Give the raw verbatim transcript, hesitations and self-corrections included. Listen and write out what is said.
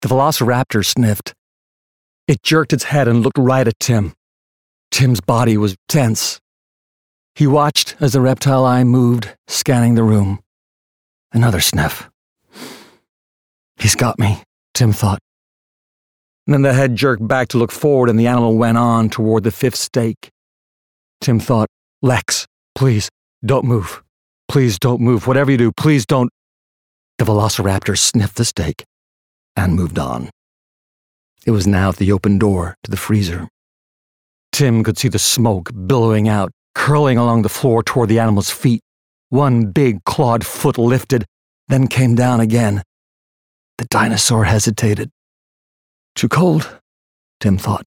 The velociraptor sniffed. It jerked its head and looked right at Tim. Tim's body was tense. He watched as the reptile eye moved, scanning the room. Another sniff. He's got me, Tim thought. And then the head jerked back to look forward and the animal went on toward the fifth stake. Tim thought, Lex, please, don't move. Please don't move. Whatever you do, please don't. The velociraptor sniffed the stake and moved on. It was now at the open door to the freezer. Tim could see the smoke billowing out, curling along the floor toward the animal's feet. One big clawed foot lifted, then came down again. The dinosaur hesitated. Too cold, Tim thought.